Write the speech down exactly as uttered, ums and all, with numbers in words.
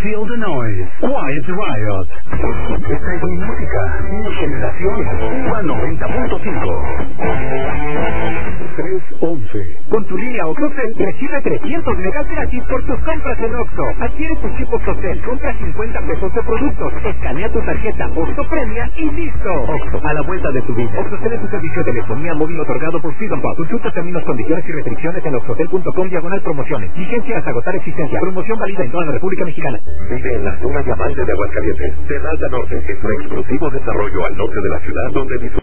Feel the Noise, Quiet Riot. Esta es mi música, mi generación, Cuba noventa punto cinco. tres once. Con tu línea OXXOCEL recibe trescientos megas gratis por tus compras en Oxxo. Adquiere tu chip OXXOCEL, compra cincuenta pesos de productos, escanea tu tarjeta Oxxo Premia y listo. Oxxo, a la vuelta de tu vida. OXXOCEL es tu servicio de telefonía móvil otorgado por Freedom Pop. Consulta términos, condiciones y restricciones en oxxocel punto com diagonal promociones. Vigencia hasta agotar existencia. Promoción válida en toda la República Mexicana. Vive en la zona diamante de Aguascalientes. Del Alta Norte es un exclusivo desarrollo al norte de la ciudad donde